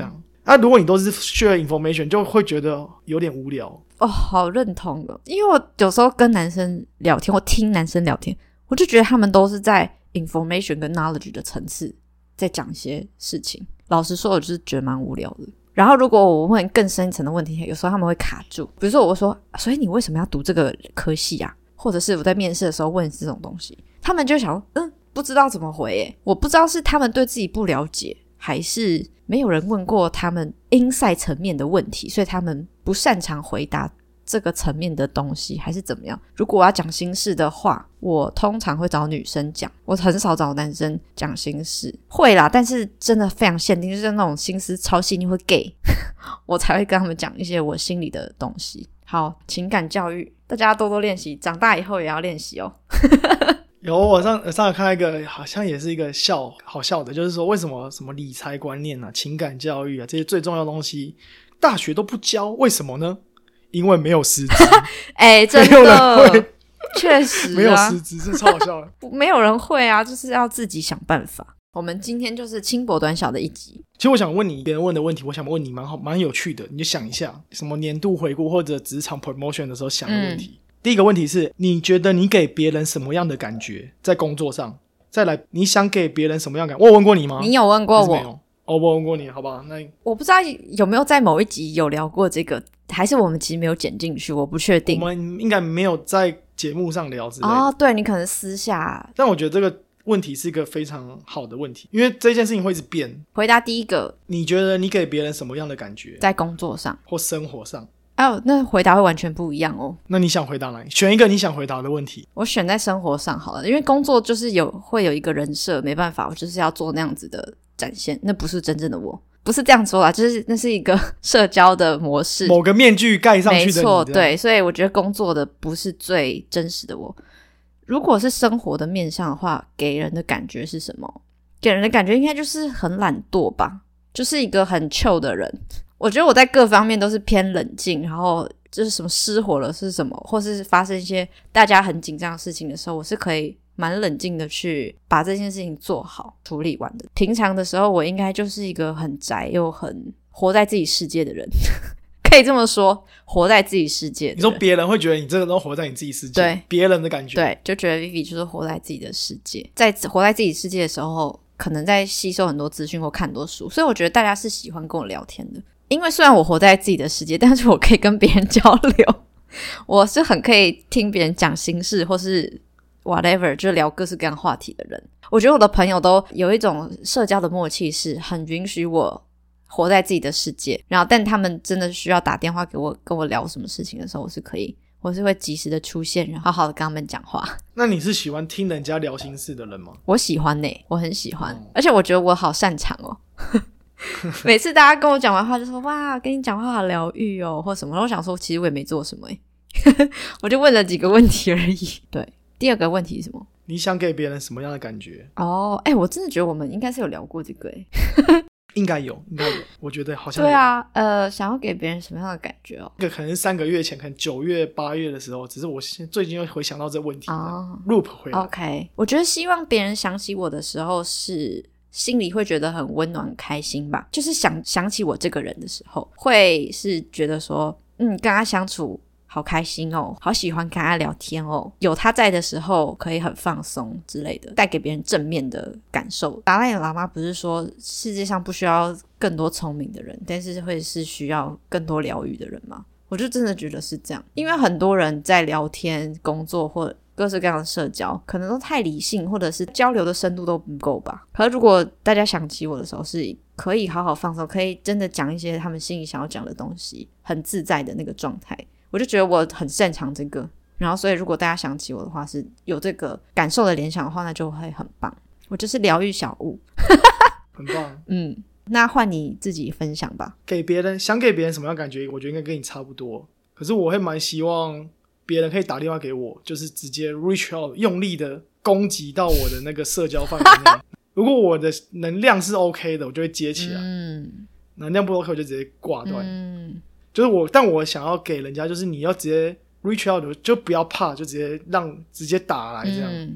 S2: 如果你都是 share information 就会觉得有点无聊。
S3: 哦，好认同哦，因为我有时候跟男生聊天，我听男生聊天，我就觉得他们都是在 information 跟 knowledge 的层次在讲一些事情，老实说我就是觉得蛮无聊的。然后如果我问更深层的问题，有时候他们会卡住，比如说我会说所以你为什么要读这个科系啊，或者是我在面试的时候问这种东西，他们就想不知道怎么回耶。我不知道是他们对自己不了解，还是没有人问过他们 inside 层面的问题，所以他们不擅长回答这个层面的东西，还是怎么样。如果我要讲心事的话，我通常会找女生讲，我很少找男生讲心事。会啦，但是真的非常限定，就是那种心思超细腻会 gay 我才会跟他们讲一些我心里的东西。好，情感教育大家多多练习，长大以后也要练习哦
S2: 有，我上有看到一个好像也是一个好笑的，就是说为什么什么理财观念啊、情感教育啊这些最重要的东西大学都不教，为什么呢？因为没有师资
S3: 真
S2: 没有人
S3: 的
S2: 会，
S3: 确实啊，
S2: 没有师资，这超好笑的
S3: 没有人会啊，就是要自己想办法。我们今天就是轻薄短小的一集。
S2: 其实我想问你，别人问的问题，我想问你蛮有趣的，你就想一下，什么年度回顾或者职场 promotion 的时候想的问题。第一个问题是，你觉得你给别人什么样的感觉在工作上？再来，你想给别人什么样的感觉？我有问过你吗？
S3: 你有问过我？
S2: 没有。我问过你，好不好？那
S3: 我不知道有没有在某一集有聊过这个，还是我们其实没有剪进去，我不确定。
S2: 我们应该没有在节目上聊之类的。
S3: 哦，对，你可能私下。
S2: 但我觉得这个问题是一个非常好的问题，因为这件事情会一直变。
S3: 回答第一个，
S2: 你觉得你给别人什么样的感觉？
S3: 在工作上
S2: 或生活上？
S3: 那回答会完全不一样哦。
S2: 那你想回答哪里？选一个你想回答的问题。
S3: 我选在生活上好了，因为工作就是会有一个人设，没办法，我就是要做那样子的展现，那不是真正的我。不是这样说啦，就是那是一个社交的模式，
S2: 某个面具盖上去的你。
S3: 没错，对，所以我觉得工作的不是最真实的我。如果是生活的面向的话，给人的感觉是什么？给人的感觉应该就是很懒惰吧，就是一个很 chill 的人。我觉得我在各方面都是偏冷静，然后就是什么失火了是什么，或是发生一些大家很紧张的事情的时候，我是可以蛮冷静的去把这件事情做好处理完的。平常的时候我应该就是一个很宅又很活在自己世界的人可以这么说，活在自己世界的人。
S2: 你说别人会觉得你这个都活在你自己世界，
S3: 对
S2: 别人的感觉，
S3: 对，就觉得 Vivi 就是活在自己的世界，在活在自己世界的时候可能在吸收很多资讯或看很多书，所以我觉得大家是喜欢跟我聊天的。因为虽然我活在自己的世界，但是我可以跟别人交流我是很可以听别人讲心事或是 whatever 就聊各式各样话题的人。我觉得我的朋友都有一种社交的默契，是很允许我活在自己的世界，然后但他们真的需要打电话给我跟我聊什么事情的时候，我是会及时的出现，然后好好的跟他们讲话。
S2: 那你是喜欢听人家聊心事的人吗？
S3: 我喜欢我很喜欢而且我觉得我好擅长哦每次大家跟我讲完话就说哇跟你讲话好疗愈哦或什么，我想说其实我也没做什么我就问了几个问题而已。对，第二个问题是什么？
S2: 你想给别人什么样的感觉？
S3: 哦，我真的觉得我们应该是有聊过这个
S2: 应该有，我觉得好像有。
S3: 对啊，想要给别人什么样的感觉哦？
S2: 这个可能是3个月前，可能9月、8月的时候，只是我最近又回想到这个问题loop 回来。
S3: OK， 我觉得希望别人想起我的时候是心里会觉得很温暖开心吧，就是想起我这个人的时候会是觉得说跟他相处好开心哦，好喜欢跟他聊天哦，有他在的时候可以很放松之类的，带给别人正面的感受。达赖喇嘛不是说世界上不需要更多聪明的人，但是会是需要更多疗愈的人吗？我就真的觉得是这样，因为很多人在聊天工作或各式各样的社交可能都太理性，或者是交流的深度都不够吧。可是如果大家想起我的时候是可以好好放松，可以真的讲一些他们心里想要讲的东西，很自在的那个状态，我就觉得我很擅长这个。然后所以如果大家想起我的话是有这个感受的联想的话，那就会很棒。我就是疗愈小物
S2: 很棒
S3: 那换你自己分享吧。
S2: 想给别人什么样的感觉，我觉得应该跟你差不多，可是我会蛮希望别人可以打电话给我，就是直接 reach out， 用力的攻击到我的那个社交范围内如果我的能量是 OK 的，我就会接起来能量不 OK 我就直接挂断就是但我想要给人家就是你要直接 reach out， 就不要怕，就直接打来这样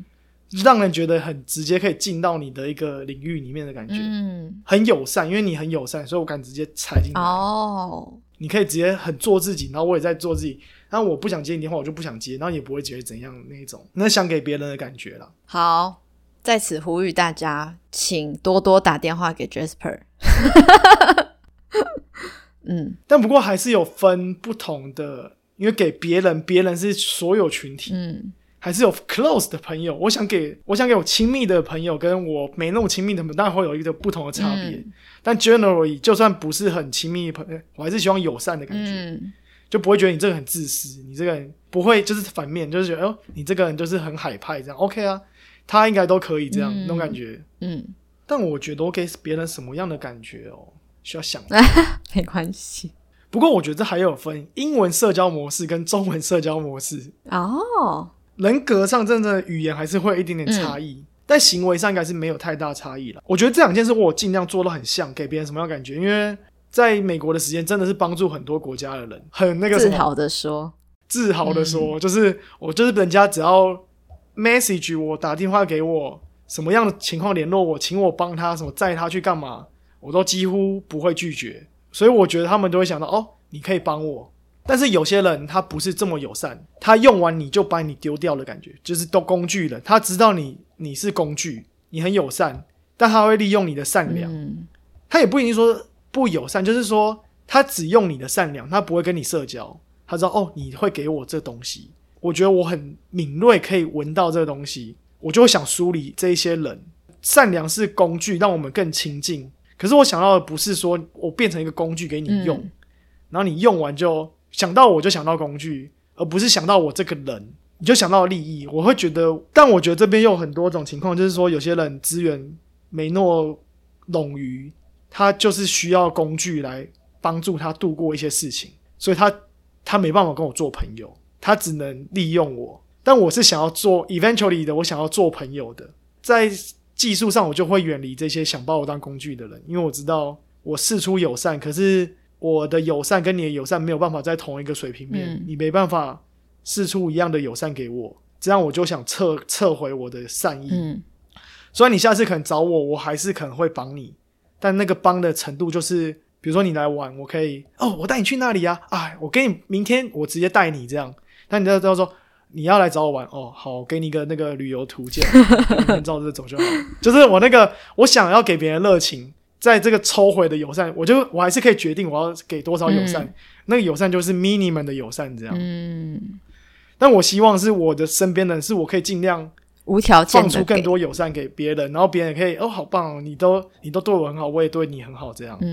S2: 让人觉得很直接可以进到你的一个领域里面的感觉，很友善，因为你很友善，所以我敢直接踩进来。你可以直接很做自己，然后我也在做自己，然后我不想接你电话我就不想接，然后也不会觉得怎样那一种，那想给别人的感觉啦。
S3: 好，在此呼吁大家，请多多打电话给 Jasper
S2: 但不过还是有分不同的，因为给别人是所有群体，还是有 close 的朋友，我想给我亲密的朋友跟我没那么亲密的朋友当然会有一个不同的差别，但 generally 就算不是很亲密的朋友，我还是希望友善的感觉，就不会觉得你这个很自私，你这个人不会就是反面，就是觉得你这个人就是很海派这样 OK 啊，他应该都可以这样，那种感觉。但我觉得我给别人什么样的感觉需要想
S3: 没关系。
S2: 不过我觉得这还有分英文社交模式跟中文社交模式人格上真的语言还是会有一点点差异，但行为上应该是没有太大差异了。我觉得这两件事我尽量做到很像，给别人什么样的感觉，因为在美国的时间真的是帮助很多国家的人，很那个什么自豪的说，就是我就是人家只要 message 我打电话给我什么样的情况联络我，请我帮他什么载他去干嘛，我都几乎不会拒绝，所以我觉得他们都会想到你可以帮我。但是有些人他不是这么友善，他用完你就把你丢掉的感觉，就是都工具人，他知道你是工具，你很友善，但他会利用你的善良，他也不一定说不友善，就是说他只用你的善良，他不会跟你社交，他知道你会给我这东西，我觉得我很敏锐可以闻到这个东西，我就会想梳理这一些人。善良是工具让我们更亲近，可是我想到的不是说我变成一个工具给你用，然后你用完就想到我就想到工具，而不是想到我这个人你就想到利益。我会觉得，但我觉得这边又有很多种情况，就是说有些人资源没那么冗余，他就是需要工具来帮助他度过一些事情，所以他没办法跟我做朋友，他只能利用我。但我是想要做 eventually 的，我想要做朋友的，在技术上我就会远离这些想把我当工具的人，因为我知道我释出友善，可是我的友善跟你的友善没有办法在同一个水平面，你没办法释出一样的友善给我，这样我就想撤回我的善意。虽然你下次可能找我，我还是可能会帮你，但那个帮的程度就是比如说你来玩，我可以我带你去那里啊，我给你明天我直接带你这样，但你就知道说你要来找我玩好，我给你一个那个旅游图鉴明天照着走就好就是我想要给别人热情，在这个抽回的友善，我还是可以决定我要给多少友善，那个友善就是 minimum 的友善这样。但我希望是我的身边人是我可以尽量
S3: 无条件的
S2: 放出更多友善给别人，然后别人也可以好棒你都对我很好，我也对你很好这样。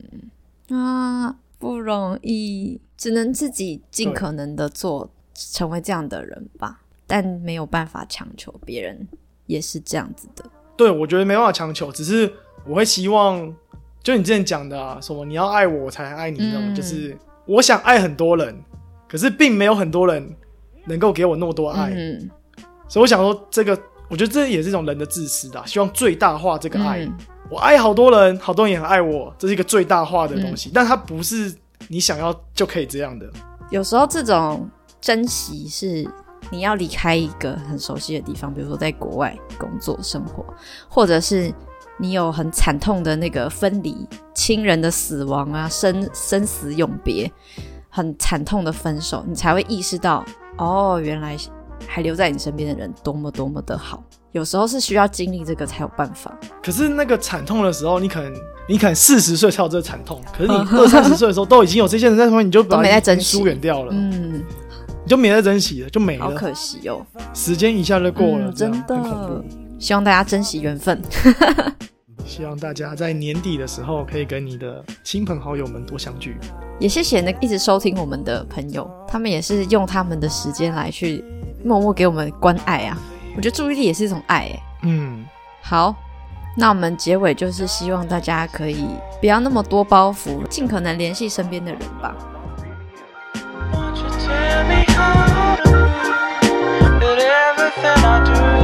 S3: 不容易，只能自己尽可能的做，成为这样的人吧，但没有办法强求别人也是这样子的。
S2: 对，我觉得没办法强求，只是我会希望就你之前讲的什么你要爱我才爱你那种，就是我想爱很多人，可是并没有很多人能够给我那么多爱，所以我想说我觉得这也是一种人的自私希望最大化这个爱，我爱好多人，好多人也很爱我，这是一个最大化的东西，但它不是你想要就可以这样的。
S3: 有时候这种珍惜是你要离开一个很熟悉的地方，比如说在国外工作生活，或者是你有很惨痛的那个分离，亲人的死亡啊，生死永别，很惨痛的分手，你才会意识到原来还留在你身边的人多么多么的好。有时候是需要经历这个才有办法。可
S2: 是那个惨痛的时候，你可能40岁才有这个惨痛，可是你20-30岁的时候都已经有这些人在旁边，你就把你疏远掉了，你就没在珍惜了，就没了，
S3: 好可惜
S2: 时间一下就过了，
S3: 真的。希望大家珍惜缘分。
S2: 希望大家在年底的时候可以跟你的亲朋好友们多相聚。
S3: 也谢谢一直收听我们的朋友，他们也是用他们的时间来去默默给我们关爱啊。我觉得注意力也是一种爱好，那我们结尾就是希望大家可以不要那么多包袱，尽可能联系身边的人吧。
S1: Won't you tell me how to do that everything I do